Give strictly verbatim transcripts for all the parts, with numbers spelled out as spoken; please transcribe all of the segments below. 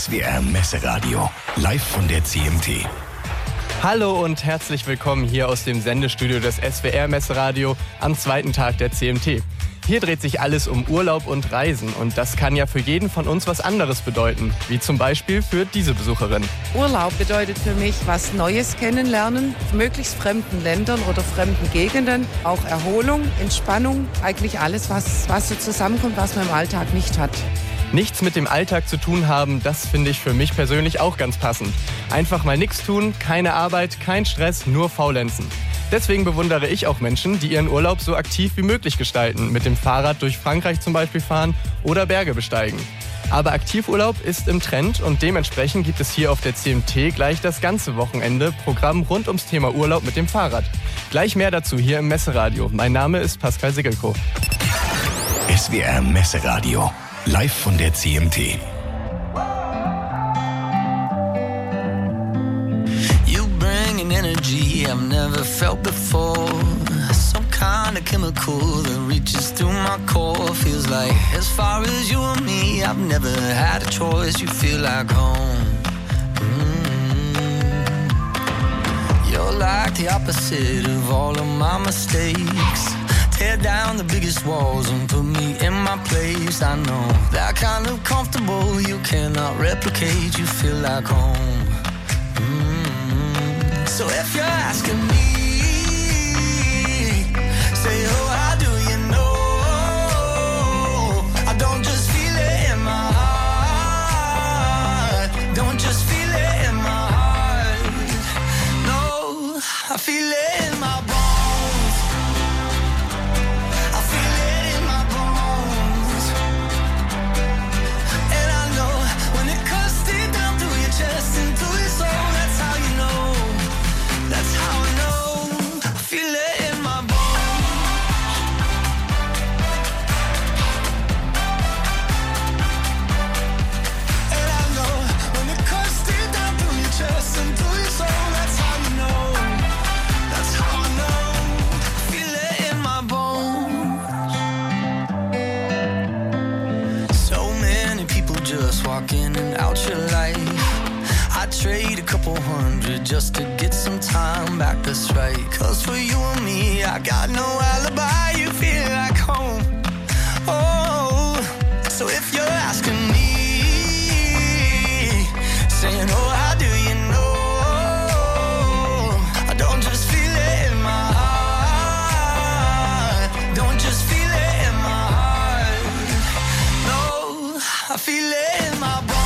S W R Messeradio, live von der C M T. Hallo und herzlich willkommen hier aus dem Sendestudio des S W R Messeradio am zweiten Tag der C M T. Hier dreht sich alles um Urlaub und Reisen und das kann ja für jeden von uns was anderes bedeuten, wie zum Beispiel für diese Besucherin. Urlaub bedeutet für mich was Neues kennenlernen, möglichst fremden Ländern oder fremden Gegenden, auch Erholung, Entspannung, eigentlich alles, was, was so zusammenkommt, was man im Alltag nicht hat. Nichts mit dem Alltag zu tun haben, das finde ich für mich persönlich auch ganz passend. Einfach mal nichts tun, keine Arbeit, kein Stress, nur faulenzen. Deswegen bewundere ich auch Menschen, die ihren Urlaub so aktiv wie möglich gestalten, mit dem Fahrrad durch Frankreich zum Beispiel fahren oder Berge besteigen. Aber Aktivurlaub ist im Trend und dementsprechend gibt es hier auf der C M T gleich das ganze Wochenende Programm rund ums Thema Urlaub mit dem Fahrrad. Gleich mehr dazu hier im Messeradio. Mein Name ist Pascal Sigelko. S W R Messeradio, live von der C M T. Energy I've never felt before. Some kind of chemical that reaches through my core. Feels like as far as you and me, I've never had a choice. You feel like home. Mm-hmm. You're like the opposite of all of my mistakes. Tear down the biggest walls and put me in my place. I know that kind of comfortable you cannot replicate. You feel like home. Mm-hmm. So if you're asking me, say, oh, how do you know? I don't just feel it in my heart. Don't just feel it in my heart. No, I feel it in my bones. I feel it in my bones. And I know when it cuts deep down through your chest and through your soul, that's how you know. That's how I know, I feel it in my bones. And I know, when it cuts deep down through your chest and through your soul, that's how you know, that's how I know, I feel it in my bones. So many people just walk in and out your life. I trade a couple hundred just to get some time back, that's right. Cause for you and me, I got no alibi. You feel like home. Oh, so if you're asking me, saying, oh, how do you know? I don't just feel it in my heart. Don't just feel it in my heart. No, I feel it in my bones.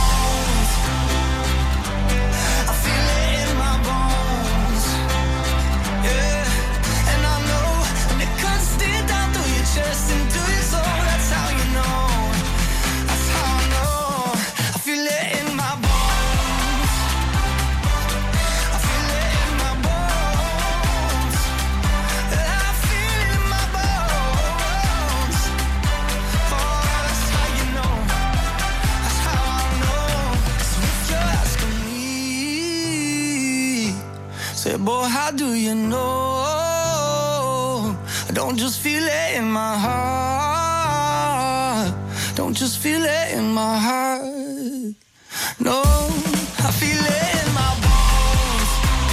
Just into your soul, that's how you know. That's how I know. I feel it in my bones. I feel it in my bones. I feel it in my bones. Oh, that's how you know. That's how I know. So if you're asking me, say, boy, how do you know? I don't just feel it in my heart. Don't just feel it in my heart. No, I feel it in my bones.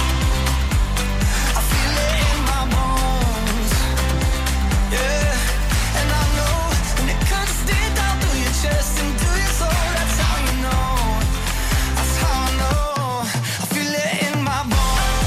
I feel it in my bones. Yeah, and I know when it cuts deep down through your chest and through your soul, that's how you know. That's how I know. I feel it in my bones.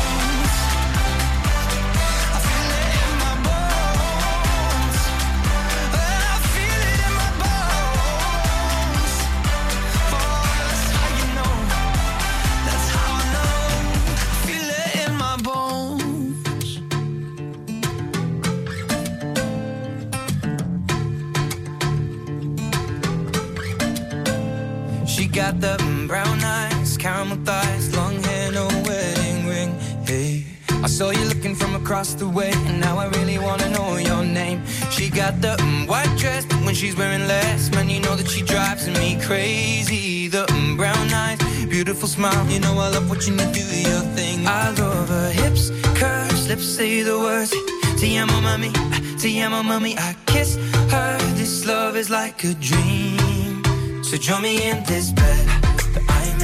Got the brown eyes, caramel thighs, long hair, no wedding ring. Hey, I saw you looking from across the way, and now I really wanna know your name. She got the mm, white dress, but when she's wearing less, man, you know that she drives me crazy. The mm, brown eyes, beautiful smile, you know I love watching you do your thing. I love her hips, curves, lips say the words. Te amo, mami, te amo, mami. I kiss her. This love is like a dream. So join me in this bed that I'm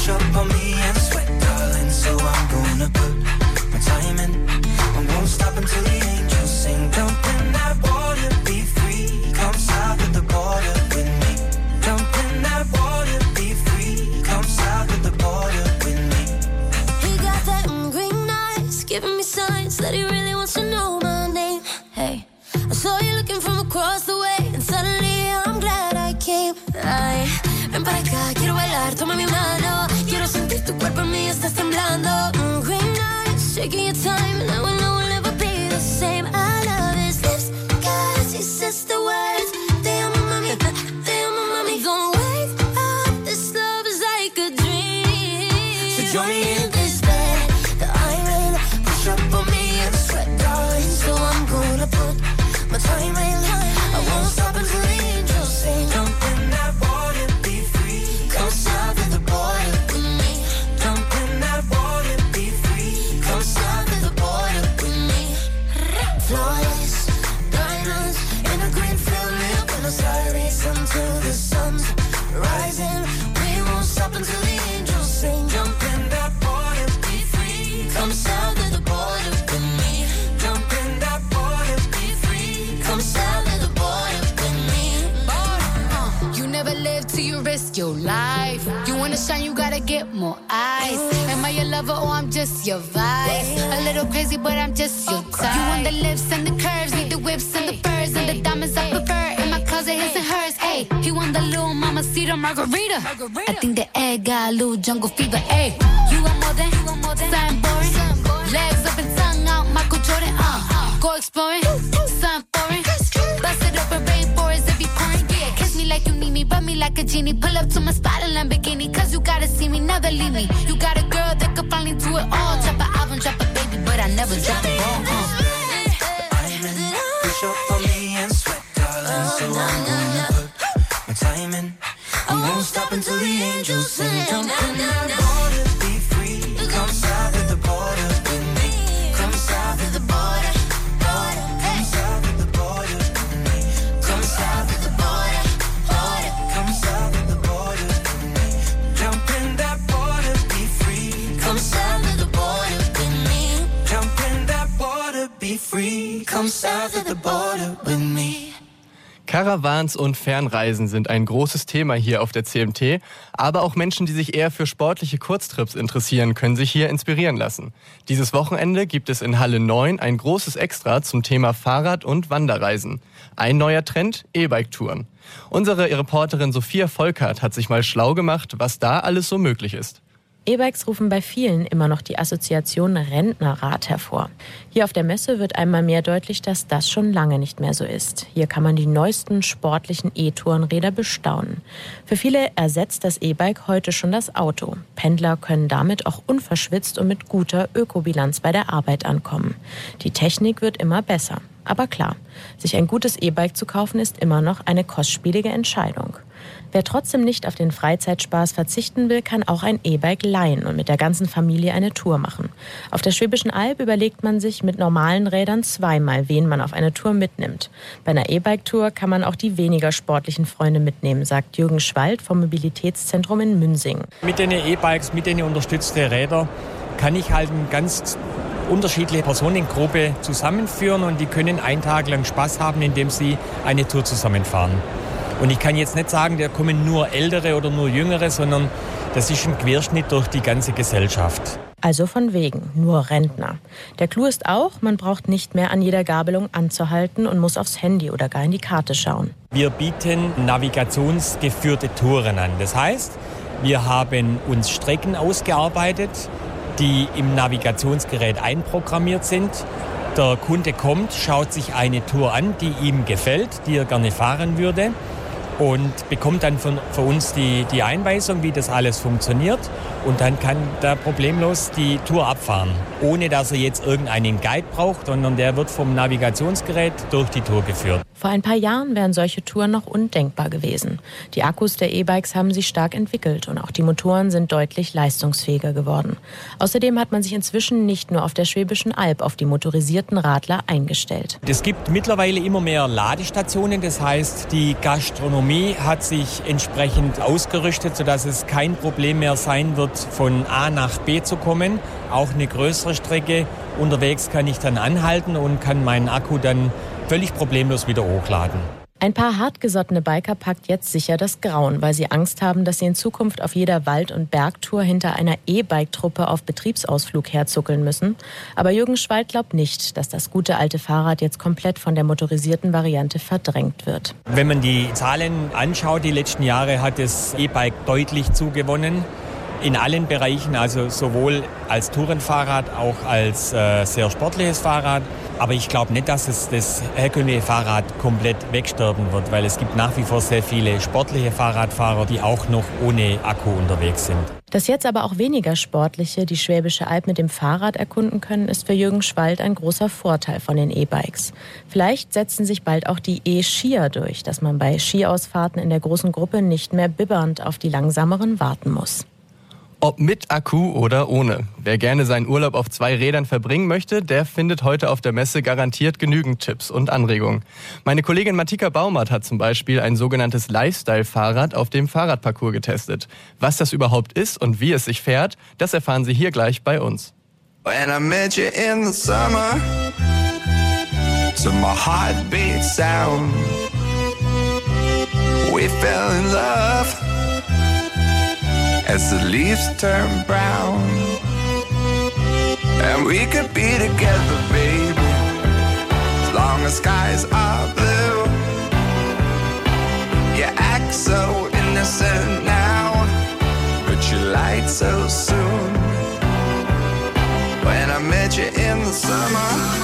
push up on me and sweat, darling. So I'm gonna put my time in. I won't stop until the angels sing. Jump in that water, be free. Come south of the border with me. Jump in that water, be free. Come south of the border with me. He got that mm, green eyes, giving me signs that he really wants to know my name. Hey, I saw you looking from across the way, and suddenly I'm glad I came. Ay, ven para acá, quiero bailar, toma mi mano. Quiero sentir tu cuerpo en mí, estás temblando. Mm, green eyes, shaking your time, and I will know we'll never be the same. I love his lips, cause he says the words. Te amo mami, te amo mami. Don't wake up, this love is like a dream. So join me in this bed that I'm in. Push up on me and sweat, darling. So I'm gonna put my time in. I won't stop until the angels sing. Jump in that water, be free. Come south of the border with me. Jump in that water, be free. Come south of the border with me. Flawless diamonds in a green field, near Buenos Aires until the sun's rising. We won't stop until the angels sing. Jump in that water, be free. Come south of the border with me. Jump in that water, be free. Come south of the border with me. Uh, you never live till you risk your life. You wanna shine, you gotta get more eyes. Am I your lover or I'm just your vibe? A little crazy, but I'm just your type. You want the lips and the curves, need the whips and the furs and the diamonds I prefer. In my closet, his and hers. Hey, he want the little mamacita margarita. I think the egg got a little jungle fever. Hey, you want more than, you want more than something boring. Legs up and tongue out, Michael Jordan. Uh, go exploring, something foreign. Bust it open, rainforest if you pouring. Yeah, kiss me like you need me, rub me like a genie. Pull up to my spot in Lamborghini, cause you gotta see me, never leave me. You got a girl that could finally do it all. Drop an album, drop a baby, but I never drop a ball. Uh. Push up on me and sweat, darling. So I'm gonna put my time in. I won't stop until the angels sing. Jump in that water, be free. Come south of the border with me. Come south of the border, border. Come south of the border with me. Come south of the border, border. Come south of the border with me. Jump in that water, be free. Come south of the border with me. Jump in that water, be free. Come south of the border with me. Caravans und Fernreisen sind ein großes Thema hier auf der C M T, aber auch Menschen, die sich eher für sportliche Kurztrips interessieren, können sich hier inspirieren lassen. Dieses Wochenende gibt es in Halle neun ein großes Extra zum Thema Fahrrad- und Wanderreisen. Ein neuer Trend, E-Bike-Touren. Unsere Reporterin Sophia Volkert hat sich mal schlau gemacht, was da alles so möglich ist. E-Bikes rufen bei vielen immer noch die Assoziation Rentnerrad hervor. Hier auf der Messe wird einmal mehr deutlich, dass das schon lange nicht mehr so ist. Hier kann man die neuesten sportlichen E-Tourenräder bestaunen. Für viele ersetzt das E-Bike heute schon das Auto. Pendler können damit auch unverschwitzt und mit guter Ökobilanz bei der Arbeit ankommen. Die Technik wird immer besser. Aber klar, sich ein gutes E-Bike zu kaufen, ist immer noch eine kostspielige Entscheidung. Wer trotzdem nicht auf den Freizeitspaß verzichten will, kann auch ein E-Bike leihen und mit der ganzen Familie eine Tour machen. Auf der Schwäbischen Alb überlegt man sich mit normalen Rädern zweimal, wen man auf eine Tour mitnimmt. Bei einer E-Bike-Tour kann man auch die weniger sportlichen Freunde mitnehmen, sagt Jürgen Schwald vom Mobilitätszentrum in Münsingen. Mit den E-Bikes, mit den unterstützten Rädern kann ich halt eine ganz unterschiedliche Personengruppe zusammenführen und die können einen Tag lang Spaß haben, indem sie eine Tour zusammenfahren. Und ich kann jetzt nicht sagen, da kommen nur Ältere oder nur Jüngere, sondern das ist ein Querschnitt durch die ganze Gesellschaft. Also von wegen, nur Rentner. Der Clou ist auch, man braucht nicht mehr an jeder Gabelung anzuhalten und muss aufs Handy oder gar in die Karte schauen. Wir bieten navigationsgeführte Touren an. Das heißt, wir haben uns Strecken ausgearbeitet, die im Navigationsgerät einprogrammiert sind. Der Kunde kommt, schaut sich eine Tour an, die ihm gefällt, die er gerne fahren würde und bekommt dann von, von uns die, die Einweisung, wie das alles funktioniert und dann kann er problemlos die Tour abfahren. ohne dass er jetzt irgendeinen Guide braucht, sondern der wird vom Navigationsgerät durch die Tour geführt. Vor ein paar Jahren wären solche Touren noch undenkbar gewesen. Die Akkus der E-Bikes haben sich stark entwickelt und auch die Motoren sind deutlich leistungsfähiger geworden. Außerdem hat man sich inzwischen nicht nur auf der Schwäbischen Alb auf die motorisierten Radler eingestellt. Es gibt mittlerweile immer mehr Ladestationen, das heißt, die Gastronomie hat sich entsprechend ausgerüstet, sodass es kein Problem mehr sein wird, von A nach B zu kommen. Auch eine größere Strecke unterwegs kann ich dann anhalten und kann meinen Akku dann völlig problemlos wieder hochladen. Ein paar hartgesottene Biker packt jetzt sicher das Grauen, weil sie Angst haben, dass sie in Zukunft auf jeder Wald- und Bergtour hinter einer E-Bike-Truppe auf Betriebsausflug herzuckeln müssen. Aber Jürgen Schwald glaubt nicht, dass das gute alte Fahrrad jetzt komplett von der motorisierten Variante verdrängt wird. Wenn man die Zahlen anschaut, die letzten Jahre hat das E-Bike deutlich zugewonnen. In allen Bereichen, also sowohl als Tourenfahrrad, auch als äh, sehr sportliches Fahrrad. Aber ich glaube nicht, dass es das herkömmliche Fahrrad komplett wegsterben wird, weil es gibt nach wie vor sehr viele sportliche Fahrradfahrer, die auch noch ohne Akku unterwegs sind. Dass jetzt aber auch weniger Sportliche die Schwäbische Alb mit dem Fahrrad erkunden können, ist für Jürgen Schwald ein großer Vorteil von den E-Bikes. Vielleicht setzen sich bald auch die E-Skier durch, dass man bei Skiausfahrten in der großen Gruppe nicht mehr bibbernd auf die langsameren warten muss. Ob mit Akku oder ohne. Wer gerne seinen Urlaub auf zwei Rädern verbringen möchte, der findet heute auf der Messe garantiert genügend Tipps und Anregungen. Meine Kollegin Matika Baumert hat zum Beispiel ein sogenanntes Lifestyle-Fahrrad auf dem Fahrradparcours getestet. Was das überhaupt ist und wie es sich fährt, das erfahren Sie hier gleich bei uns. When I met you in the summer, to my heartbeat sound, we fell in love. As the leaves turn brown, and we could be together, baby, as long as skies are blue. You act so innocent now, but you lied so soon. When I met you in the summer,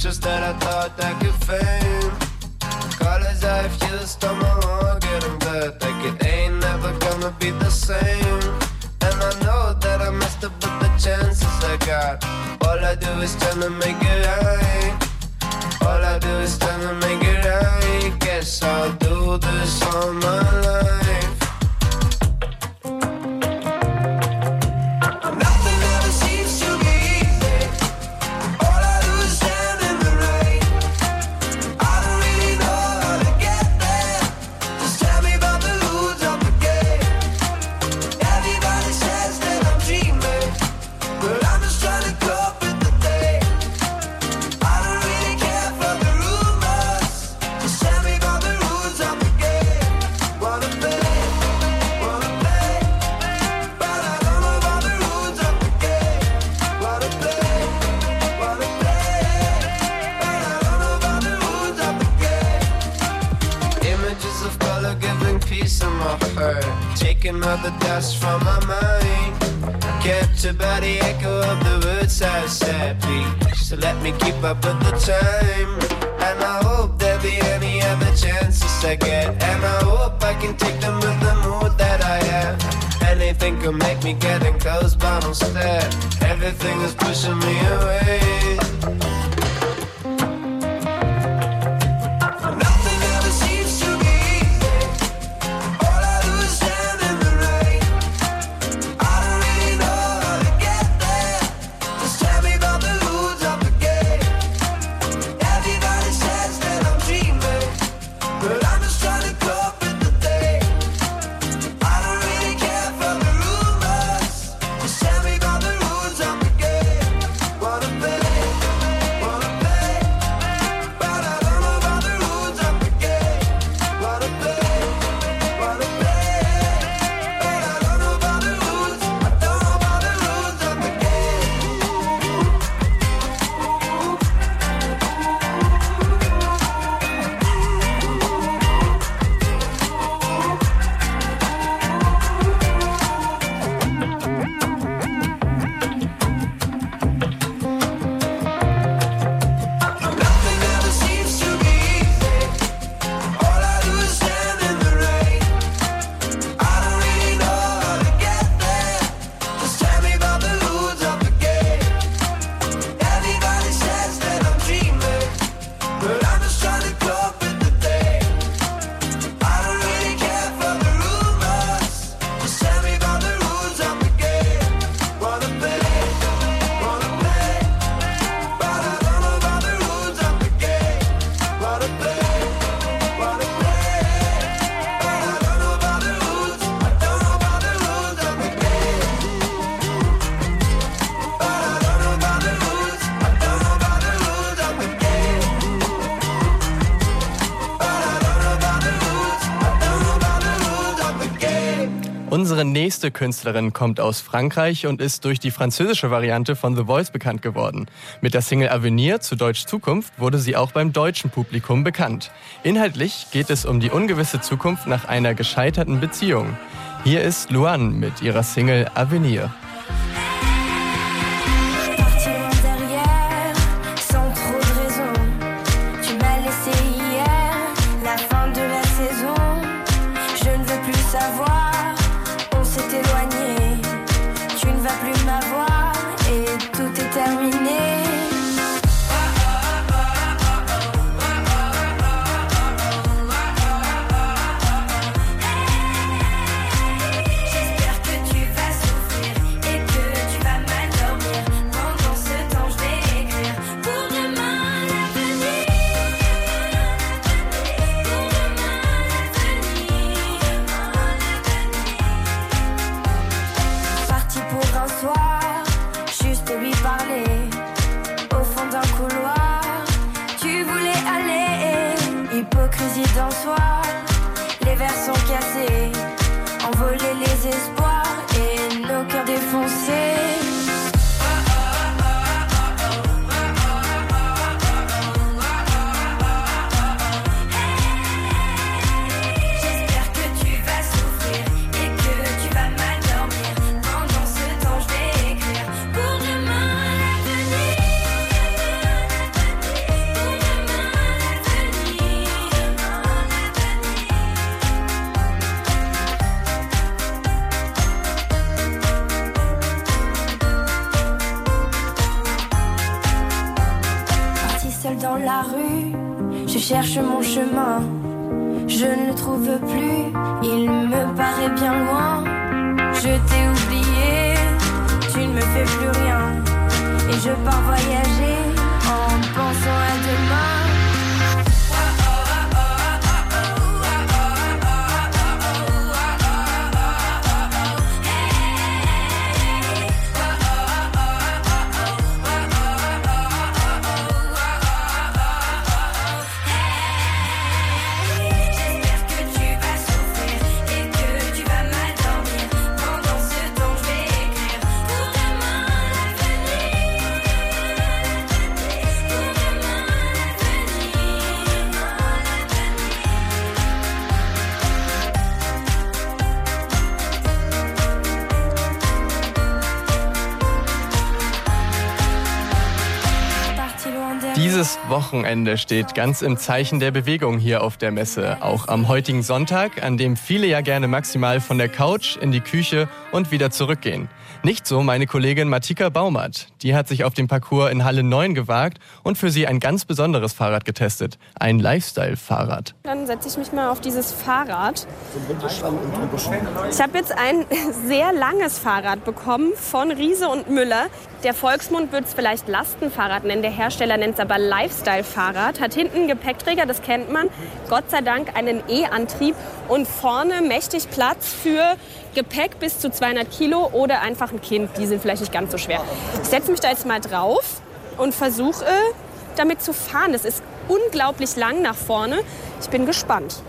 just that I thought I could fame. Colors I've used on my own, getting back. Like it ain't never gonna be the same. And I know that I messed up with the chances I got. All I do is try to make it right. All I do is try to make it right. Guess I'll do this all my life. Taking all the dust from my mind. Captured by the echo of the words I said. Please, so let me keep up with the time. And I hope there'll be any other chances I get. And I hope I can take them with the mood that I have. Anything could make me getting close, but instead everything is pushing me away. Unsere nächste Künstlerin kommt aus Frankreich und ist durch die französische Variante von The Voice bekannt geworden. Mit der Single Avenir, zu Deutsch Zukunft, wurde sie auch beim deutschen Publikum bekannt. Inhaltlich geht es um die ungewisse Zukunft nach einer gescheiterten Beziehung. Hier ist Luan mit ihrer Single Avenir. Dans soi, les verres sont cassés, envoler les espoirs et nos cœurs défoncés. Je cherche mon chemin, je ne le trouve plus, il me paraît bien loin. Je t'ai oublié, tu ne me fais plus rien, et je pars voyager en pensant à demain. Dieses Wochenende steht ganz im Zeichen der Bewegung hier auf der Messe. Auch am heutigen Sonntag, an dem viele ja gerne maximal von der Couch in die Küche und wieder zurückgehen. Nicht so meine Kollegin Matika Baumert. Die hat sich auf den Parcours in Halle neun gewagt und für sie ein ganz besonderes Fahrrad getestet. Ein Lifestyle-Fahrrad. Dann setze ich mich mal auf dieses Fahrrad. Ich habe jetzt ein sehr langes Fahrrad bekommen von Riese und Müller. Der Volksmund wird es vielleicht Lastenfahrrad nennen, der Hersteller nennt es aber Lifestyle-Fahrrad. Hat hinten einen Gepäckträger, das kennt man, Gott sei Dank einen E-Antrieb und vorne mächtig Platz für Gepäck bis zu zweihundert Kilo oder einfach ein Kind, die sind vielleicht nicht ganz so schwer. Ich setze mich da jetzt mal drauf und versuche damit zu fahren. Das ist unglaublich lang nach vorne. Ich bin gespannt.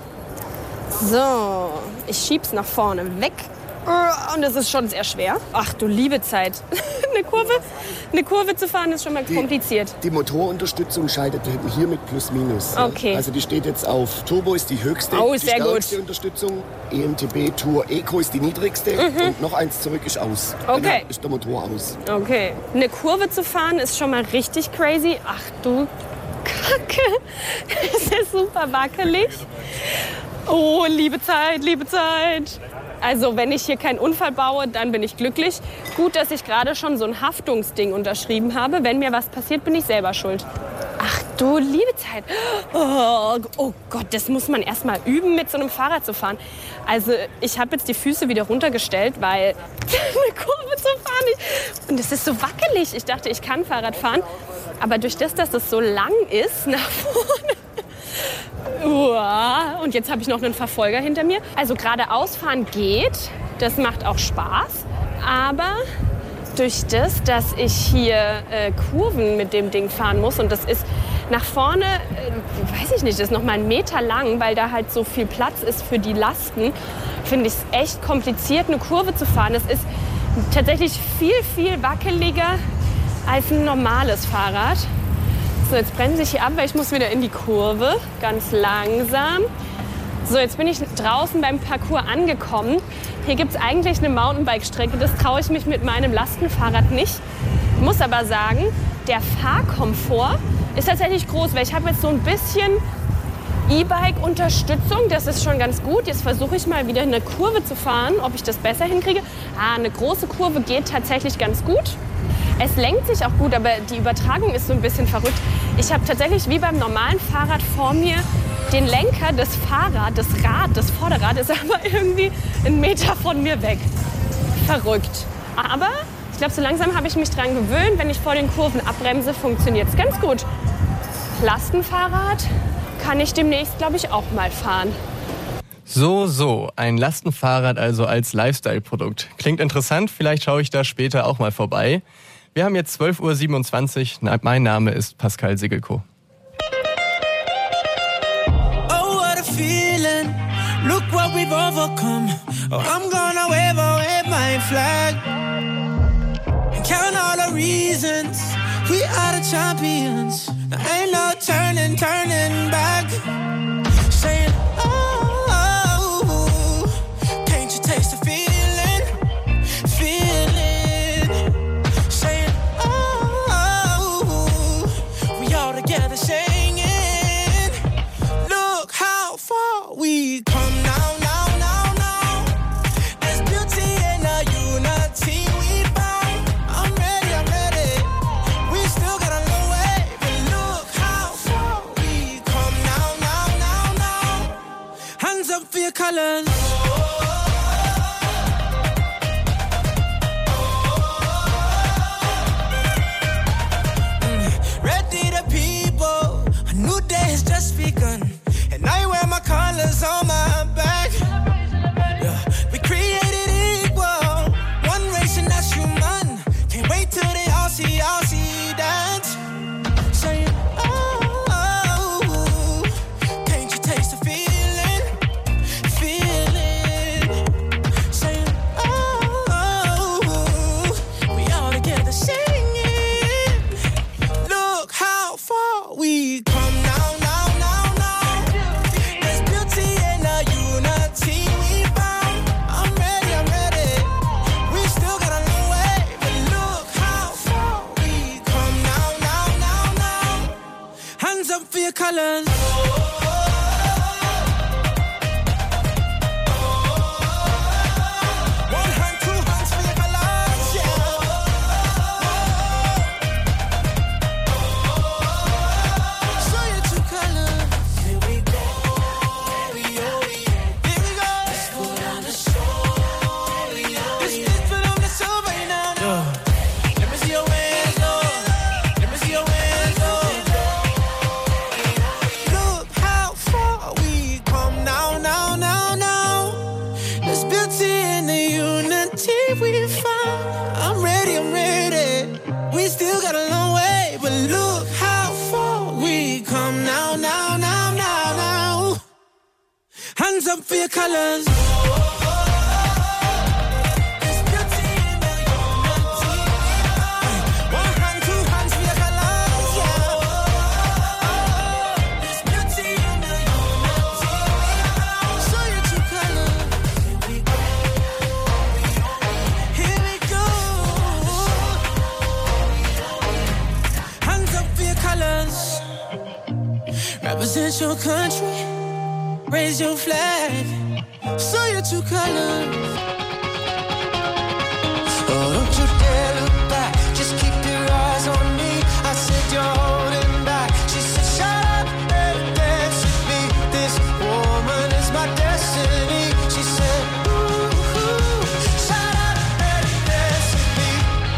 So, ich schieb's nach vorne weg. Und das ist schon sehr schwer. Ach du liebe Zeit. Eine Kurve, eine Kurve zu fahren ist schon mal kompliziert. Die, die Motorunterstützung scheidet hier mit Plus Minus. Okay. Also die steht jetzt auf Turbo ist die höchste, oh, die sehr stärkste gut. Unterstützung. E M T B Tour Eco ist die niedrigste mhm. und noch eins zurück ist aus. Okay. Dann ist der Motor aus. Okay. Eine Kurve zu fahren ist schon mal richtig crazy. Ach du Kacke. Das ist super wackelig. Oh, liebe Zeit, liebe Zeit. Also wenn ich hier keinen Unfall baue, dann bin ich glücklich. Gut, dass ich gerade schon so ein Haftungsding unterschrieben habe. Wenn mir was passiert, bin ich selber schuld. Ach du liebe Zeit. Oh, oh Gott, das muss man erst mal üben, mit so einem Fahrrad zu fahren. Also ich habe jetzt die Füße wieder runtergestellt, weil eine Kurve zu fahren ist. Und es ist so wackelig. Ich dachte, ich kann Fahrrad fahren. Aber durch das, dass das so lang ist nach vorne. Uah. Und jetzt habe ich noch einen Verfolger hinter mir. Also geradeaus fahren geht, das macht auch Spaß. Aber durch das, dass ich hier äh, Kurven mit dem Ding fahren muss und das ist nach vorne, äh, weiß ich nicht, das ist noch mal einen Meter lang, weil da halt so viel Platz ist für die Lasten, finde ich es echt kompliziert, eine Kurve zu fahren. Das ist tatsächlich viel, viel wackeliger als ein normales Fahrrad. So, jetzt bremse ich hier ab, weil ich muss wieder in die Kurve, ganz langsam. So, jetzt bin ich draußen beim Parcours angekommen. Hier gibt es eigentlich eine Mountainbike-Strecke, das traue ich mich mit meinem Lastenfahrrad nicht. Ich muss aber sagen, der Fahrkomfort ist tatsächlich groß, weil ich habe jetzt so ein bisschen E-Bike-Unterstützung, das ist schon ganz gut. Jetzt versuche ich mal wieder eine Kurve zu fahren, ob ich das besser hinkriege. Ah, eine große Kurve geht tatsächlich ganz gut. Es lenkt sich auch gut, aber die Übertragung ist so ein bisschen verrückt. Ich habe tatsächlich wie beim normalen Fahrrad vor mir den Lenker des Fahrrads, das Rad, das Vorderrad ist aber irgendwie einen Meter von mir weg. Verrückt. Aber ich glaube, so langsam habe ich mich dran gewöhnt. Wenn ich vor den Kurven abbremse, funktioniert es ganz gut. Lastenfahrrad kann ich demnächst, glaube ich, auch mal fahren. So, so, ein Lastenfahrrad also als Lifestyle-Produkt. Klingt interessant, vielleicht schaue ich da später auch mal vorbei. Wir haben jetzt zwölf Uhr siebenundzwanzig. Mein Name ist Pascal Sigelko. Oh, what a feeling. Look what we've overcome. Oh, I'm gonna wave away my flag. And count all the reasons. We are the champions. There ain't no turning, turning back. Saying, oh, oh, can't you taste the feeling? Together singing, look how far we come now, now, now, now. There's beauty in the unity we found. I'm ready, I'm ready. We still got a long way, but look how far we come colors. Mm, ready the people, a new day has just begun, and I wear my colors on my back. Yeah, we created equal, one race and that's human. Can't wait till they all see, all see that. Say, oh, oh, can't you taste the feeling, feeling? Say, oh, oh, we all together singing. Look how far we come now, now, now, now. There's beauty in the unity we found. I'm ready, I'm ready. We still got a long way, but look how far we come now, now, now, now. Hands up for your colors. One hand, two hands for your colors, yeah. Show your true colors. Here we go, here we go. Let's go down the shore, this is put on the show right now. Let me see your hands, Lord. Let me see your hands, Lord. Look how far we come now, now, now, now. There's beauty in the unity we found. I'm ready, I'm ready. We still got a long way, but look how far we come now, now, now, now, now. Hands up for your colors. There's beauty in the unity. One hand, two hands for your colors, yeah. There's beauty in the unity. Show your true colors. Here we go. Hands up for your colors. Represent your country. Raise your flag. Show your true colors. Oh, don't you dare look back. Just keep your eyes on me. I said you're holding back. She said, shut up and dance with me. This woman is my destiny. She said, ooh, ooh, shut up and dance with me.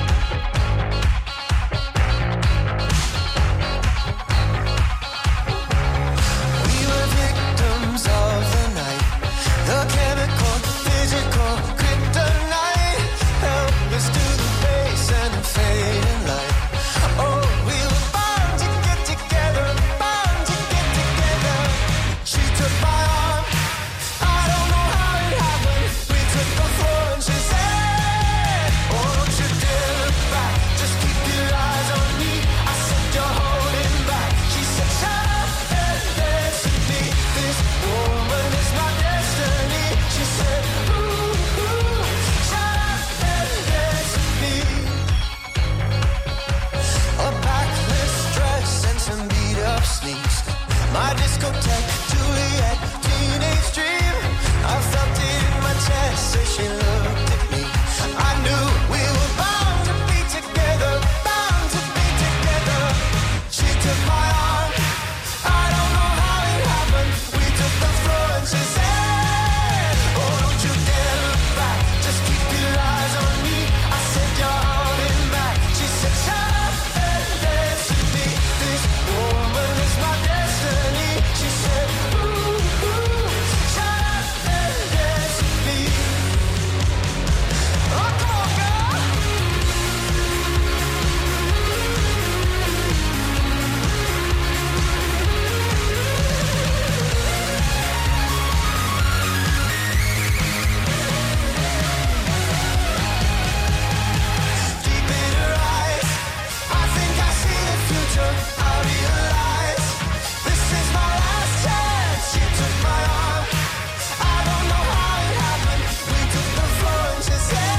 We were victims of the night. The chemical, physical, kryptonite. Help us to the base and the fading light. Oh, we were bound to get together, bound to get together. She took my arm. I don't know how it happened. We took the floor and she said, oh, don't you dare look back. Just keep your eyes on me. I said you're holding back. She said, shut up and dance with me. This woman is my destiny. She said, ooh, ooh, shut up and dance with me. A backless dress and some beat up sneaks. My discotheque, Juliet, teenage dream. I felt it in my chest as she looked at me. I knew we were bound to be together, bound to be together. She took my arm. I don't know how it happened. We took the floor and she said, oh, don't you dare look back. Just keep your eyes on me. I said you're holding back. She said, shut up and dance with me. This woman is my destiny. She said, ooh, ooh, shut up and dance with me. Oh, come on, girl. Deep in her eyes, I think I see the future. I realize this is my last chance. She took my arm. I don't know how it happened. We took the floor and she said,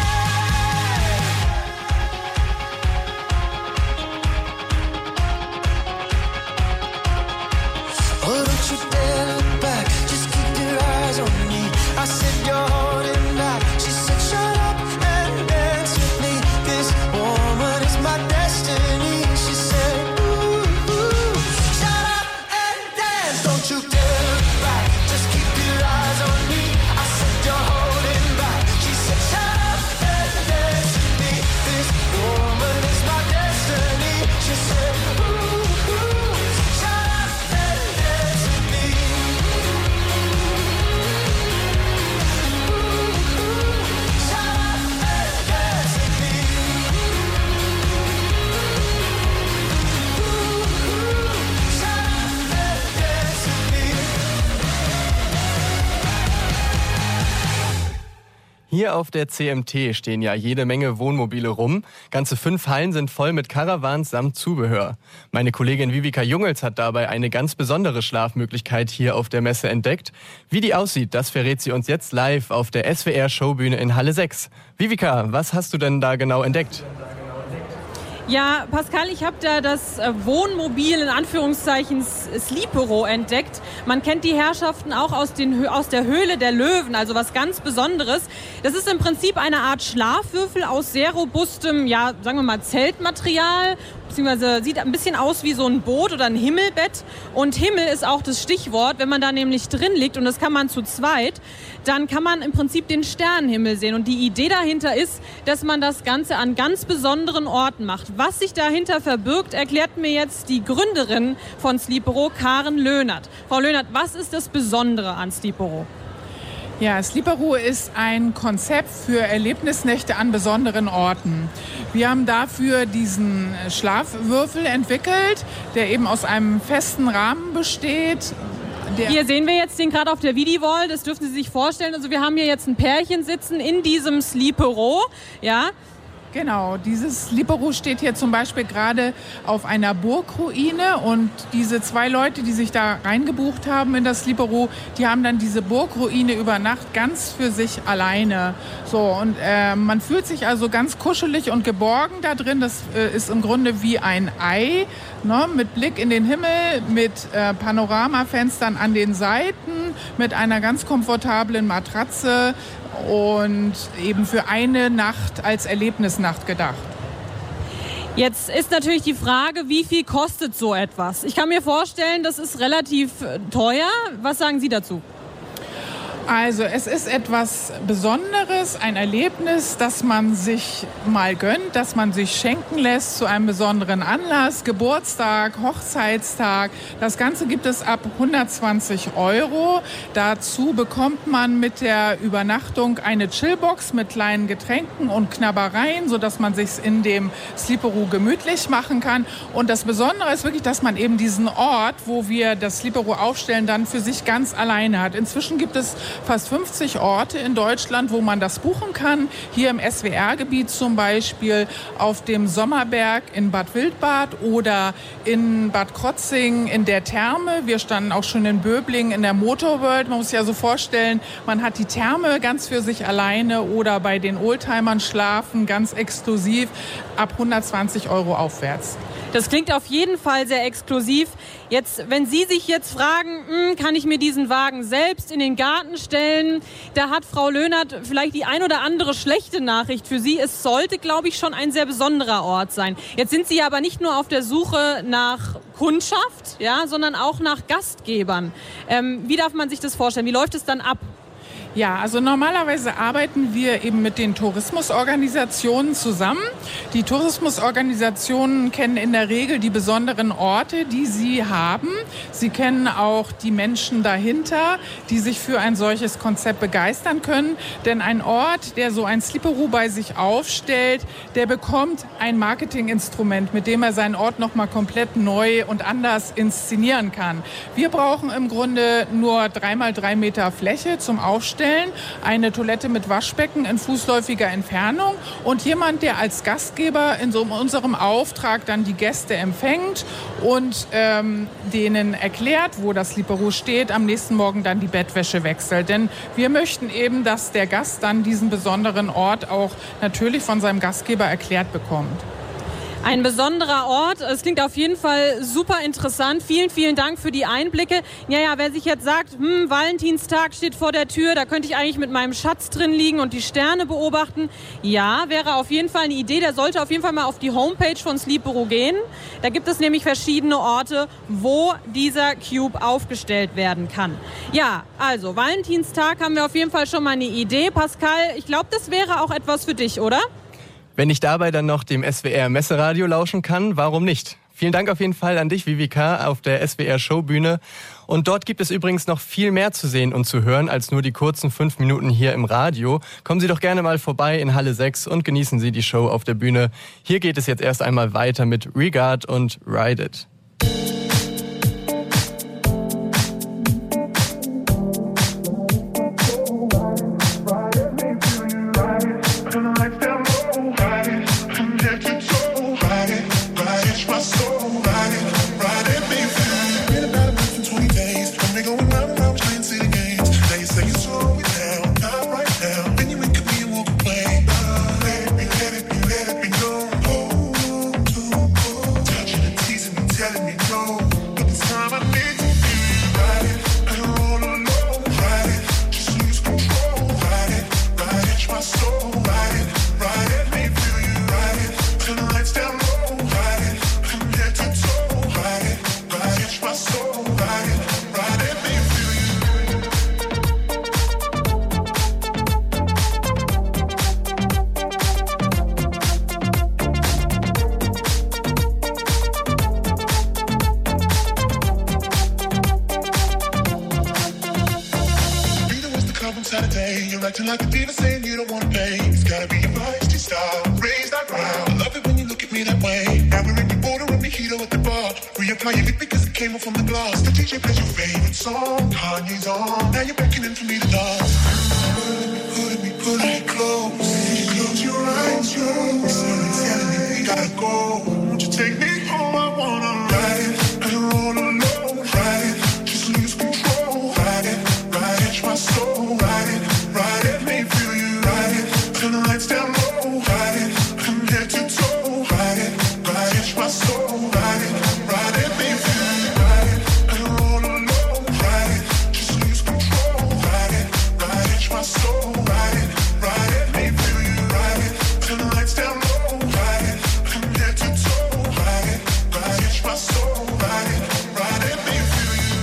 oh, don't you dare look back. Just keep your eyes on me. I said you're holding back. She said, shut up and dance with me. This woman is my destiny. She said, ooh, ooh, shut up and dance. Don't you dare look back. Just keep your eyes on Hier auf der C M T stehen ja jede Menge Wohnmobile rum. Ganze fünf Hallen sind voll mit Caravans samt Zubehör. Meine Kollegin Vivica Jungels hat dabei eine ganz besondere Schlafmöglichkeit hier auf der Messe entdeckt. Wie die aussieht, das verrät sie uns jetzt live auf der S W R-Showbühne in Halle sechs. Vivica, was hast du denn da genau entdeckt? Ja, Pascal, ich habe da das Wohnmobil in Anführungszeichen Sleepero entdeckt. Man kennt die Herrschaften auch aus, den, aus der Höhle der Löwen, also was ganz Besonderes. Das ist im Prinzip eine Art Schlafwürfel aus sehr robustem, ja, sagen wir mal Zeltmaterial, beziehungsweise sieht ein bisschen aus wie so ein Boot oder ein Himmelbett. Und Himmel ist auch das Stichwort. Wenn man da nämlich drin liegt, und das kann man zu zweit, dann kann man im Prinzip den Sternenhimmel sehen. Und die Idee dahinter ist, dass man das Ganze an ganz besonderen Orten macht. Was sich dahinter verbirgt, erklärt mir jetzt die Gründerin von Sleepero, Karen Löhnert. Frau Löhnert, was ist das Besondere an Sleepero? Ja, Sleepero ist ein Konzept für Erlebnisnächte an besonderen Orten. Wir haben dafür diesen Schlafwürfel entwickelt, der eben aus einem festen Rahmen besteht. Der hier sehen wir jetzt den gerade auf der Vidi-Wall, das dürfen Sie sich vorstellen. Also wir haben hier jetzt ein Pärchen sitzen in diesem Sleepero, ja. Genau, dieses Sleepero steht hier zum Beispiel gerade auf einer Burgruine und diese zwei Leute, die sich da reingebucht haben in das Sleepero, die haben dann diese Burgruine über Nacht ganz für sich alleine. So, und äh, man fühlt sich also ganz kuschelig und geborgen da drin. Das äh, ist im Grunde wie ein Ei, ne, mit Blick in den Himmel, mit äh, Panoramafenstern an den Seiten, mit einer ganz komfortablen Matratze und eben für eine Nacht als Erlebnisnacht gedacht. Jetzt ist natürlich die Frage, wie viel kostet so etwas? Ich kann mir vorstellen, das ist relativ teuer. Was sagen Sie dazu? Also es ist etwas Besonderes, ein Erlebnis, das man sich mal gönnt, das man sich schenken lässt zu einem besonderen Anlass, Geburtstag, Hochzeitstag. Das Ganze gibt es ab hundertzwanzig Euro. Dazu bekommt man mit der Übernachtung eine Chillbox mit kleinen Getränken und Knabbereien, sodass man sich in dem Sleepero gemütlich machen kann. Und das Besondere ist wirklich, dass man eben diesen Ort, wo wir das Sleepero aufstellen, dann für sich ganz alleine hat. Inzwischen gibt es fast fünfzig Orte in Deutschland, wo man das buchen kann. Hier im S W R-Gebiet zum Beispiel, auf dem Sommerberg in Bad Wildbad oder in Bad Krotzing in der Therme. Wir standen auch schon in Böblingen in der Motorworld. Man muss sich ja so vorstellen, man hat die Therme ganz für sich alleine oder bei den Oldtimern schlafen, ganz exklusiv, ab hundertzwanzig Euro aufwärts. Das klingt auf jeden Fall sehr exklusiv. Jetzt, wenn Sie sich jetzt fragen, hm, kann ich mir diesen Wagen selbst in den Garten stellen? Da hat Frau Löhnert vielleicht die ein oder andere schlechte Nachricht für Sie. Es sollte, glaube ich, schon ein sehr besonderer Ort sein. Jetzt sind Sie aber nicht nur auf der Suche nach Kundschaft, ja, sondern auch nach Gastgebern. Ähm, wie darf man sich das vorstellen? Wie läuft es dann ab? Ja, also normalerweise arbeiten wir eben mit den Tourismusorganisationen zusammen. Die Tourismusorganisationen kennen in der Regel die besonderen Orte, die sie haben. Sie kennen auch die Menschen dahinter, die sich für ein solches Konzept begeistern können. Denn ein Ort, der so ein Sleepero bei sich aufstellt, der bekommt ein Marketinginstrument, mit dem er seinen Ort nochmal komplett neu und anders inszenieren kann. Wir brauchen im Grunde nur drei mal drei Meter Fläche zum Aufstellen, eine Toilette mit Waschbecken in fußläufiger Entfernung und jemand, der als Gastgeber in so unserem Auftrag dann die Gäste empfängt und ähm, denen erklärt, wo das Sleepero steht, am nächsten Morgen dann die Bettwäsche wechselt. Denn wir möchten eben, dass der Gast dann diesen besonderen Ort auch natürlich von seinem Gastgeber erklärt bekommt. Ein besonderer Ort. Es klingt auf jeden Fall super interessant. Vielen, vielen Dank für die Einblicke. Ja, ja, wer sich jetzt sagt, hm, Valentinstag steht vor der Tür, da könnte ich eigentlich mit meinem Schatz drin liegen und die Sterne beobachten. Ja, wäre auf jeden Fall eine Idee. Der sollte auf jeden Fall mal auf die Homepage von Sleepero gehen. Da gibt es nämlich verschiedene Orte, wo dieser Cube aufgestellt werden kann. Ja, also Valentinstag haben wir auf jeden Fall schon mal eine Idee. Pascal, ich glaube, das wäre auch etwas für dich, oder? Wenn ich dabei dann noch dem S W R-Messeradio lauschen kann, warum nicht? Vielen Dank auf jeden Fall an dich, Vivica, auf der S W R-Showbühne. Und dort gibt es übrigens noch viel mehr zu sehen und zu hören als nur die kurzen fünf Minuten hier im Radio. Kommen Sie doch gerne mal vorbei in Halle sechs und genießen Sie die Show auf der Bühne. Hier geht es jetzt erst einmal weiter mit Regard und Ride It. Ride it. Saturday. You're acting like a diva saying you don't wanna pay. It's gotta be your feisty style. Raise that ground. I love it when you look at me that way. Now we're in the border and mojito at the bar. Reapply your lip because it came off from the glass. The D J plays your favorite song. Kanye's on. Now you're beckoning for me to dance. Pulling me, pulling me, pulling me close. Close your eyes, your eyes. Someone's telling me we gotta go. Won't you take me home? I wanna ride it. And roll alone. Ride it. Just lose control. Ride it. Ride it. My soul. Ride it. Ride it. Make me feel you. Ride it. Turn the lights down low. Ride it. From head to toe. Ride it. Ride it. My soul. Ride it. Ride it. Make me feel you. Ride it. And roll alone. Ride it. Just lose control. Ride it. Ride it. My soul. Ride it. Ride it. Make me feel you. Ride it. Turn the lights down low. Ride it. From head to toe. Ride it. Ride it. My soul. Ride it. Ride it. Make me feel you.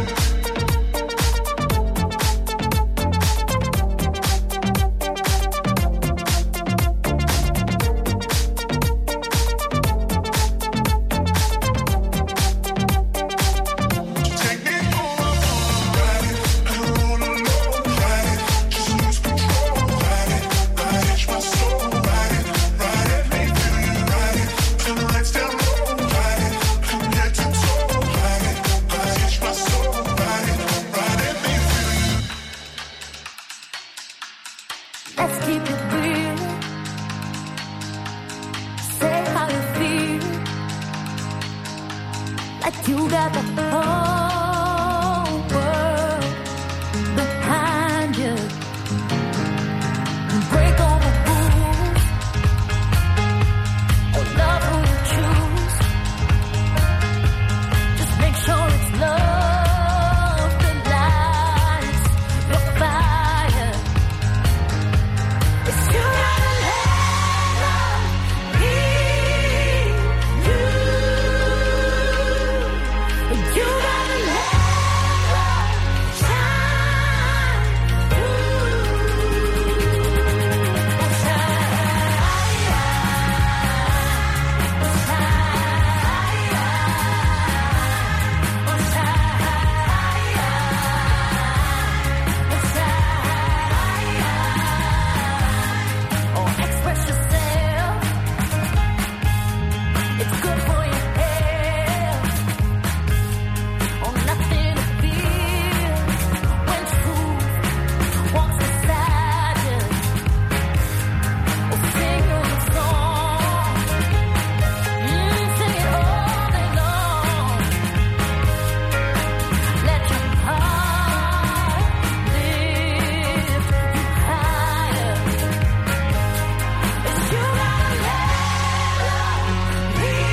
Let's keep it real. Say how you feel. Like you got the whole world behind you. Break all the rules. Or love who you choose. Just make sure it's love that lights your fire. It's you gotta let love be you. You gotta let love shine through. Oh, express yourself. It's good for your health. Oh, nothing to fear when truth walks beside you. Oh, sing your song. Mm, sing it all day long. Let your heart lift you higher. It's you gotta let love be you.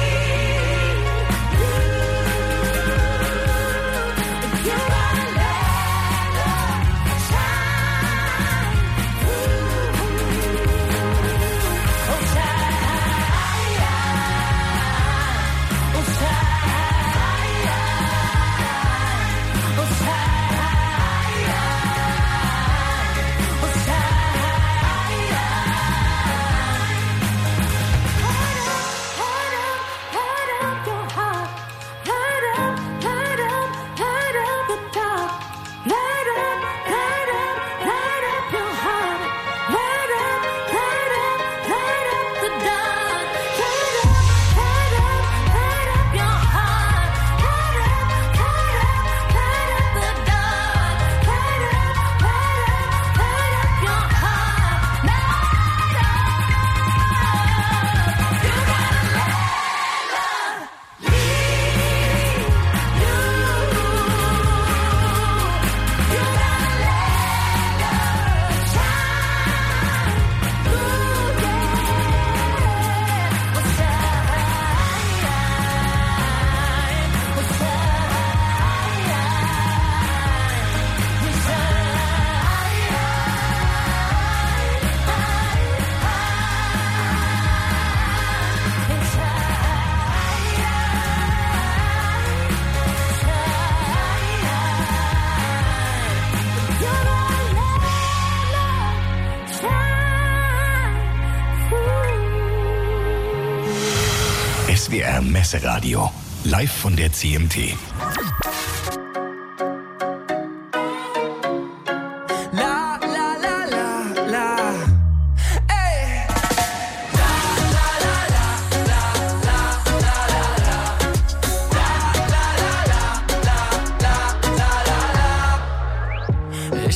You gotta let love shine through. Oh, shine, oh, shine, oh, S W R Messeradio. Live von der C M T. La, la,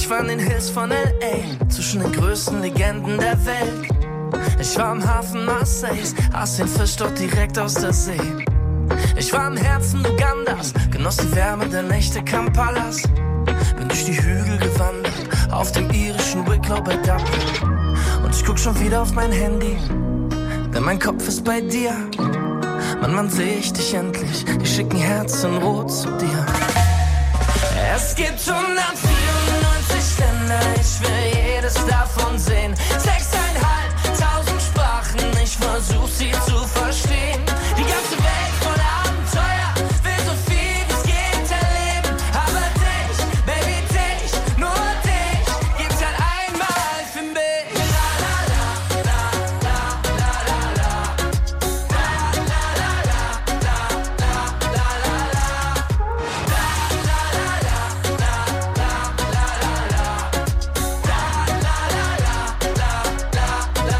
Ich war in den Hills von L A, zwischen den größten Legenden der Welt. Ich war im Hafen Marseilles, aß den Fisch dort direkt aus der See. Ich war im Herzen Ugandas, genoss die Wärme der Nächte Kampalas. Bin durch die Hügel gewandert, auf dem irischen Wicklow bei Dublin. Und ich guck schon wieder auf mein Handy, denn mein Kopf ist bei dir. Mann, wann seh ich dich endlich? Ich schick ein Herz in Rot zu dir. Es gibt hundertvierundneunzig Länder, ich will jedes davon sehen. Sechseinhalb tausend Sprachen, ich versuch sie zu verstehen. Die ganze Welt voller Abenteuer, will so viel wie's geht erleben. Aber dich, Baby, dich, nur dich, gibt's halt einmal für mich. La la la, la la la la la. La la la la, la la la la la. La la la la, la la la la la. La la la la, la la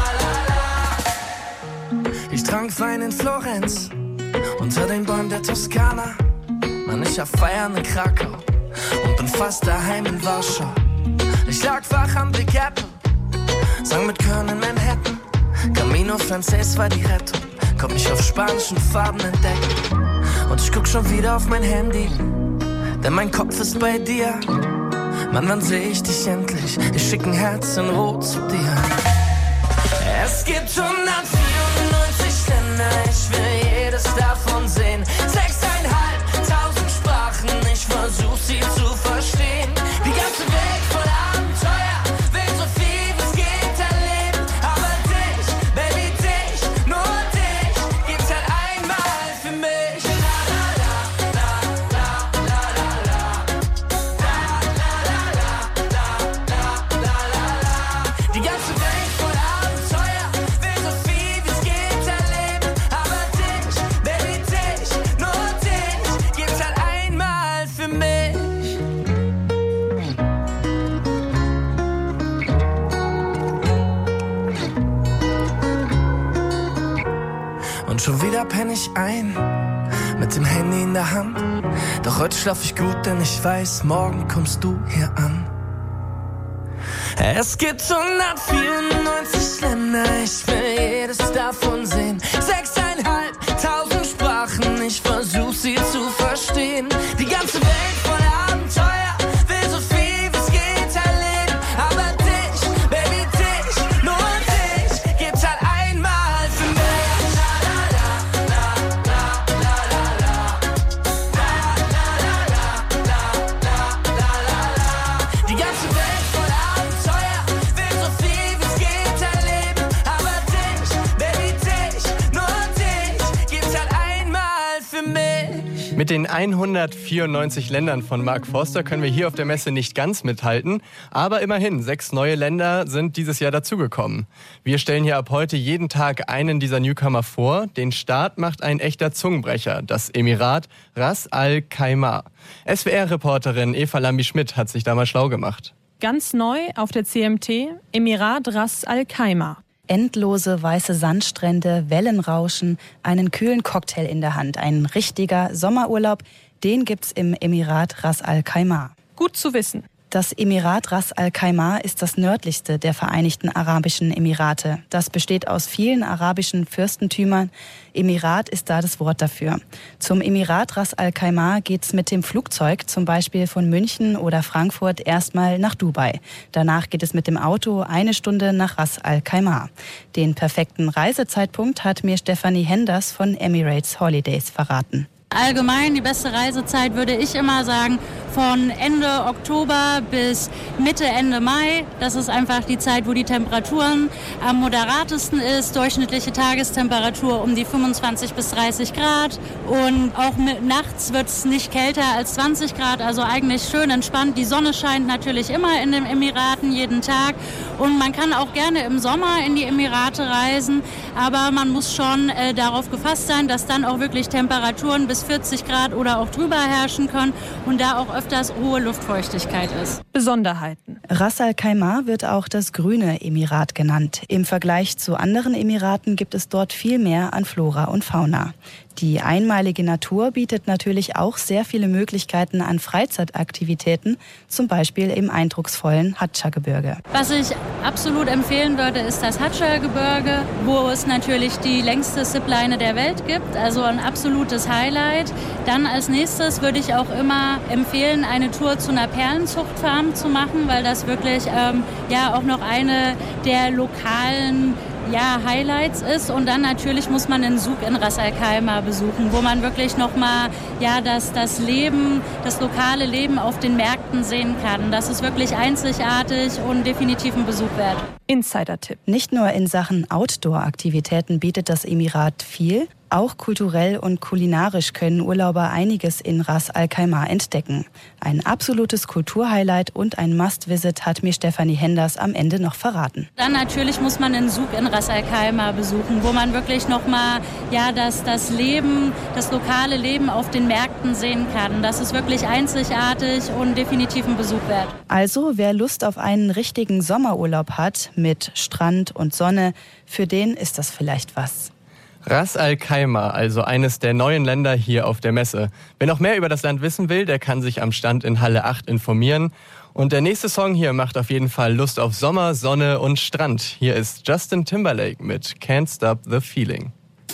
la la. Ich trank Wein in Florenz, unter den Bäumen der Toskana. Mann, ich hab Feiern in Krakau und bin fast daheim in Warschau. Ich lag wach am Big Apple, sang mit Köln in Manhattan. Camino Frances war die Rettung, konnt mich auf spanischen Farben entdecken. Und ich guck schon wieder auf mein Handy, denn mein Kopf ist bei dir. Mann, wann seh ich dich endlich? Ich schick ein Herz in Rot zu dir. Es gibt hundertvierundneunzig Länder, ich will jedes davon sehen. Sechseinhalb tausend Sprachen, ich versuch sie zu verstehen. Die ganze Welt voller Abenteuer, will so viel wie's geht erleben. Aber dich, Baby, dich, nur dich, gibt's halt einmal für mich. La la la, la la la la la. La la la la, la la la la la. Die ganze Welt voller Abenteuer, will so viel wie's geht erleben. Aber dich, Baby, dich, nur dich, gibt's halt einmal für mich. Und schon wieder penn ich ein, mit dem Handy in der Hand. Doch heute schlaf ich gut, denn ich weiß, morgen kommst du hier an. Es gibt hundertvierundneunzig Länder, ich will jedes davon sehen. Sechseinhalb tausend Sprachen, ich versuch sie zu verstehen. Die ganze Welt voller Abenteuer, will so viel wie's geht erleben. Aber dich, Baby, dich, nur dich, gibt's halt einmal für mich. La la la, la la la la la. La la la la, la la la la la. Die ganze Welt voller Abenteuer, will so viel wie's geht erleben. Aber dich, Baby, dich, nur dich, gibt's halt einmal für mich. Mit den hundertvierundneunzig Ländern von Mark Forster können wir hier auf der Messe nicht ganz mithalten. Aber immerhin, sechs neue Länder sind dieses Jahr dazugekommen. Wir stellen hier ab heute jeden Tag einen dieser Newcomer vor. Den Start macht ein echter Zungenbrecher, das Emirat Ras Al Khaimah. S W R-Reporterin Eva Lambi-Schmidt hat sich da mal schlau gemacht. Ganz neu auf der C M T, Emirat Ras Al Khaimah. Endlose weiße Sandstrände, Wellenrauschen, einen kühlen Cocktail in der Hand. Ein richtiger Sommerurlaub, den gibt's im Emirat Ras Al Khaimah. Gut zu wissen. Das Emirat Ras Al Khaimah ist das nördlichste der Vereinigten Arabischen Emirate. Das besteht aus vielen arabischen Fürstentümern. Emirat ist da das Wort dafür. Zum Emirat Ras Al Khaimah geht's mit dem Flugzeug, zum Beispiel von München oder Frankfurt, erstmal nach Dubai. Danach geht es mit dem Auto eine Stunde nach Ras Al Khaimah. Den perfekten Reisezeitpunkt hat mir Stefanie Henders von Emirates Holidays verraten. Allgemein die beste Reisezeit würde ich immer sagen, von Ende Oktober bis Mitte, Ende Mai. Das ist einfach die Zeit, wo die Temperaturen am moderatesten ist. Durchschnittliche Tagestemperatur um die fünfundzwanzig bis dreißig Grad. Und auch mit, nachts wird es nicht kälter als zwanzig Grad. Also eigentlich schön entspannt. Die Sonne scheint natürlich immer in den Emiraten jeden Tag. Und man kann auch gerne im Sommer in die Emirate reisen. Aber man muss schon äh, darauf gefasst sein, dass dann auch wirklich Temperaturen bis vierzig Grad oder auch drüber herrschen können und da auch öfter öfters hohe Luftfeuchtigkeit ist. Besonderheiten. Ras Al Khaimah wird auch das grüne Emirat genannt. Im Vergleich zu anderen Emiraten gibt es dort viel mehr an Flora und Fauna. Die einmalige Natur bietet natürlich auch sehr viele Möglichkeiten an Freizeitaktivitäten, zum Beispiel im eindrucksvollen Hatscha-Gebirge. Was ich absolut empfehlen würde, ist das Hatscha-Gebirge, wo es natürlich die längste Zipline der Welt gibt, also ein absolutes Highlight. Dann als nächstes würde ich auch immer empfehlen, eine Tour zu einer Perlenzuchtfarm zu machen, weil das wirklich ähm, ja auch noch eine der lokalen ja, Highlights ist. Und dann natürlich muss man den Souk in Ras Al Khaimah besuchen, wo man wirklich nochmal ja, das, das Leben, das lokale Leben auf den Märkten sehen kann. Das ist wirklich einzigartig und definitiv ein Besuch wert. Insider-Tipp. Nicht nur in Sachen Outdoor-Aktivitäten bietet das Emirat viel, auch kulturell und kulinarisch können Urlauber einiges in Ras Al Khaimah entdecken. Ein absolutes Kulturhighlight und ein Must-Visit hat mir Stefanie Henders am Ende noch verraten. Dann natürlich muss man den Souk in Ras Al Khaimah besuchen, wo man wirklich nochmal ja, das, das Leben, das lokale Leben auf den Märkten sehen kann. Das ist wirklich einzigartig und definitiv ein Besuch wert. Also, wer Lust auf einen richtigen Sommerurlaub hat, mit Strand und Sonne, für den ist das vielleicht was. Ras Al Khaimah, also eines der neuen Länder hier auf der Messe. Wer noch mehr über das Land wissen will, der kann sich am Stand in Halle acht informieren. Und der nächste Song hier macht auf jeden Fall Lust auf Sommer, Sonne und Strand. Hier ist Justin Timberlake mit Can't Stop the Feeling.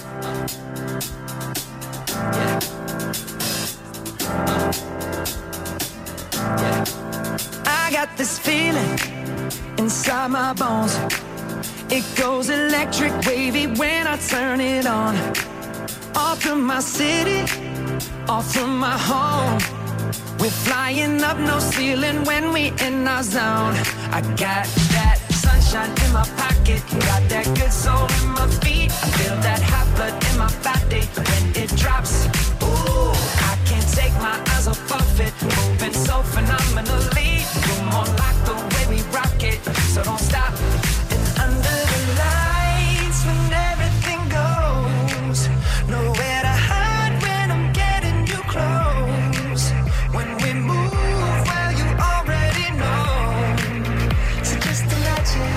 I got this feeling inside my bones. It goes electric wavy when I turn it on. Off from my city, off from my home. We're flying up no ceiling when we in our zone. I got that sunshine in my pocket, got that good soul in my feet. I feel that hot blood in my body when it drops. Ooh, I can't take my eyes off of it, moving so phenomenally. You're more like the way we rock it, so don't stop. Under the lights when everything goes, nowhere to hide when I'm getting you close. When we move, well you already know. So just imagine.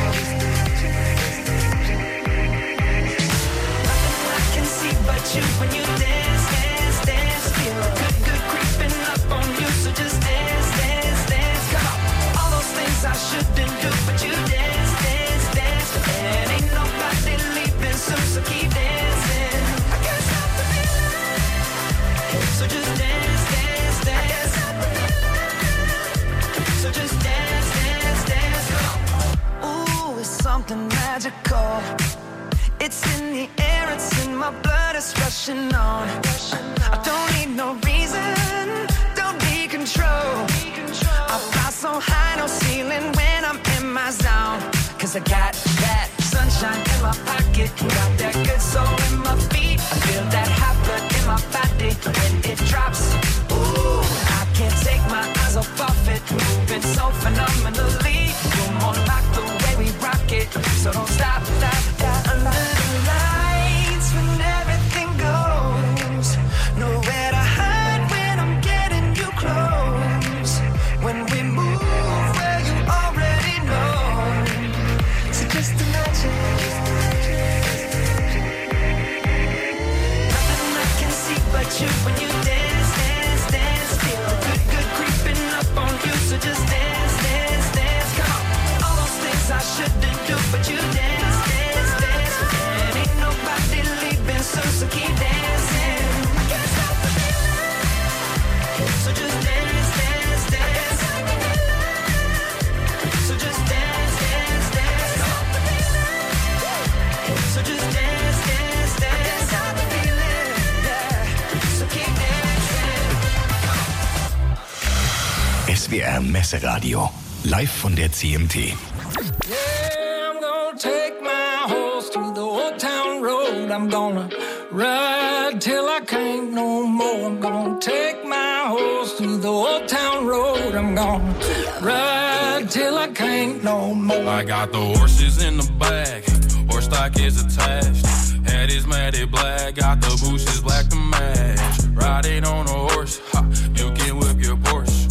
Nothing I can see but you when you dance, dance, dance. Feel good, good creeping up on you. So just dance, dance, dance. Come on, all those things I shouldn't do, but you dance. And ain't nobody leaving soon, so keep dancing. I can't stop the feeling. So just dance, dance, dance. So just dance, dance, dance. Ooh, it's something magical. It's in the air, it's in my blood, it's rushing on. I don't need no reason, don't need control. I fly so high, no ceiling when I'm in my zone. Cause I got that sunshine in my pocket, got that good soul in my feet. I feel that hot blood in my body when it drops. Ooh, I can't take my eyes off of it, moving so phenomenally. You're more like the way we rock it, so don't stop, stop, stop. Under the lights when everything goes, nowhere to hide when I'm getting you close. When we move, well you already know. Just imagine. Nothing I can see but you when you dance, dance, dance. Feel good, good creeping up on you. So just dance, dance, dance. Come on, all those things I shouldn't do, but you dance, dance, dance. And ain't nobody leaving soon, so keep dancing. I can't stop the feeling. So just dance, dance, dance. So just dance, dance, dance. So just dance, dance, dance. Stop the feeling, yeah. So keep dancing. S W R Messeradio, live von der C M T. Yeah, I'm gonna take my horse to the old town road. I'm gonna ride till I can't no more. I'm gonna take my horse to the old town road. I'm gonna ride till I can't no more. I got the horses in the back. Horse stock is attached. Head is matted black. Got the bushes black to match. Riding on a horse, ha, you can whip your Porsche.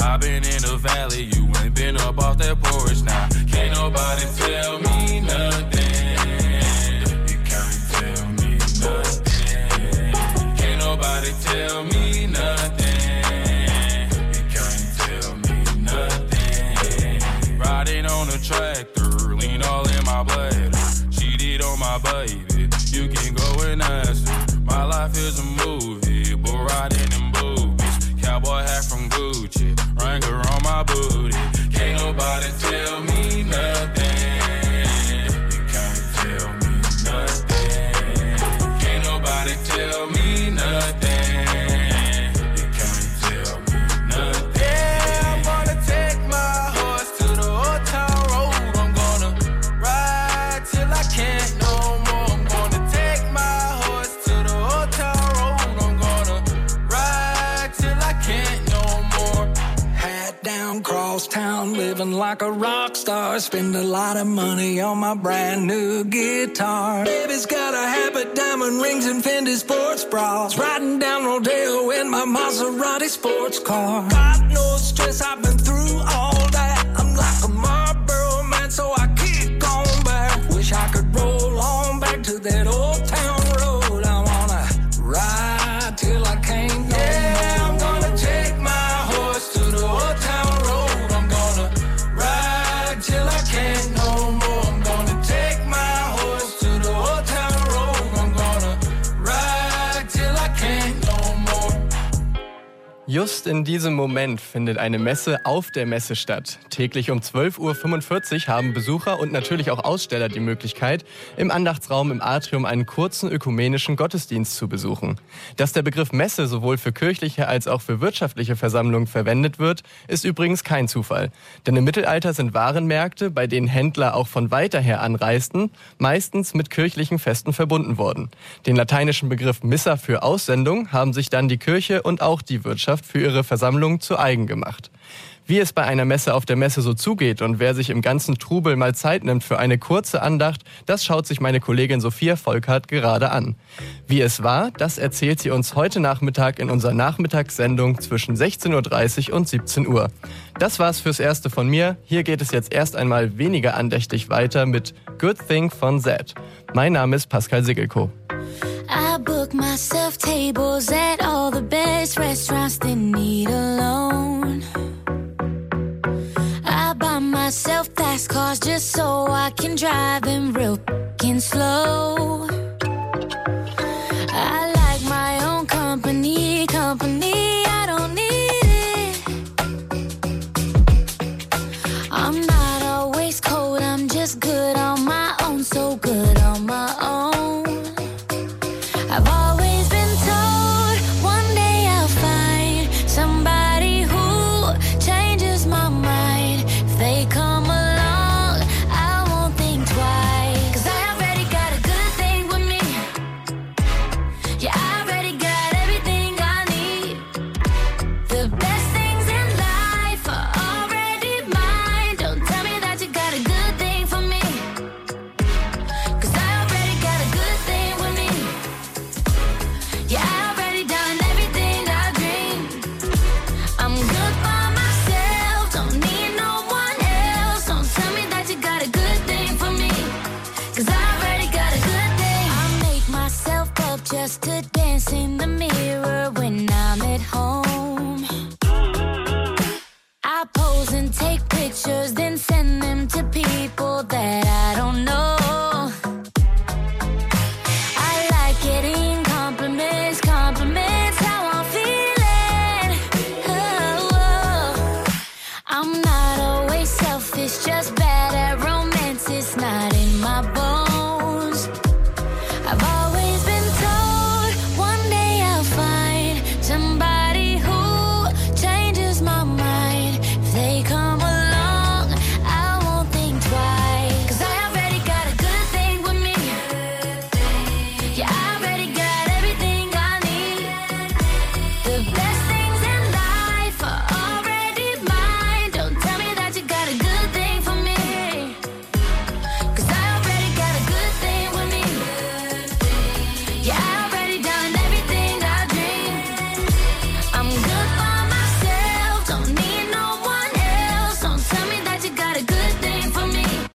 I've been in the valley, you ain't been up off that porch now. Can't nobody tell me nothing. You can't tell me nothing. Can't nobody tell me nothing. You can't tell me nothing. Riding on a tractor, lean all in my bladder. Cheated on my baby, you can go and ask her. My life is a movie, but riding in boobies. Cowboy hat from Gucci, Wrangler on my booty. Can't nobody tell me nothing. You can't tell me nothing. Can't nobody tell me nothing. You can't tell me nothing. Yeah, I'm gonna take my horse to the old town road. I'm gonna ride till I can't no more. I'm gonna take my horse to the old town road. I'm gonna ride till I can't no more. Hat down, cross town, living like a rock star. Spend a lot of money on my brand new guitar. Baby's got a habit, diamond rings and Fendi sports bras. Riding down Rodeo in my Maserati sports car. Got no stress, I've been through all that. I'm like a Marlboro man, so I keep going back. Wish I could roll on back to that old town road. I wanna ride till I can't no Yeah, more. I'm gonna take my horse to the old town road. I'm gonna ride till I can't no more. I'm gonna take my horse to the old town road. I'm gonna ride till I can't no more. Just in diesem Moment findet eine Messe auf der Messe statt. Täglich um zwölf Uhr fünfundvierzig haben Besucher und natürlich auch Aussteller die Möglichkeit, im Andachtsraum im Atrium einen kurzen ökumenischen Gottesdienst zu besuchen. Dass der Begriff Messe sowohl für kirchliche als auch für wirtschaftliche Versammlungen verwendet wird, ist übrigens kein Zufall. Denn im Mittelalter sind Warenmärkte, bei denen Händler auch von weiter her anreisten, meistens mit kirchlichen Festen verbunden worden. Den lateinischen Begriff Missa für Aussendung haben sich dann die Kirche und auch die Wirtschaft für ihre Versammlung zu eigen gemacht. Wie es bei einer Messe auf der Messe so zugeht und wer sich im ganzen Trubel mal Zeit nimmt für eine kurze Andacht, das schaut sich meine Kollegin Sophia Volkert gerade an. Wie es war, das erzählt sie uns heute Nachmittag in unserer Nachmittagssendung zwischen sechzehn Uhr dreißig und siebzehn Uhr. Das war's fürs Erste von mir. Hier geht es jetzt erst einmal weniger andächtig weiter mit Good Thing von Zed. Mein Name ist Pascal Sigelko. I book myself tables at all the best restaurants that need a loan. I buy myself fast cars just so I can drive them real f***ing slow. I like my own company, company, I don't need it. I'm not always cold, I'm just good on my own, so good on my own. I've always been told one day I'll find somebody who changes my mind. If they come along, I won't think twice. 'Cause I already got a good thing with me. Yeah, I already got everything I need. The best things in life are already mine. Don't tell me that you got a good thing for me. 'Cause I already got a good thing with me. Yeah, I've already done everything I dreamed. I'm good by myself, don't need no one else. Don't tell me that you got a good thing for me. 'Cause I already got a good thing. I make myself up just to dance in the mirror when I'm at home. I pose and take pictures, then send them to people that I don't know. I like getting compliments, compliments, how I'm feeling. Oh, oh. I'm not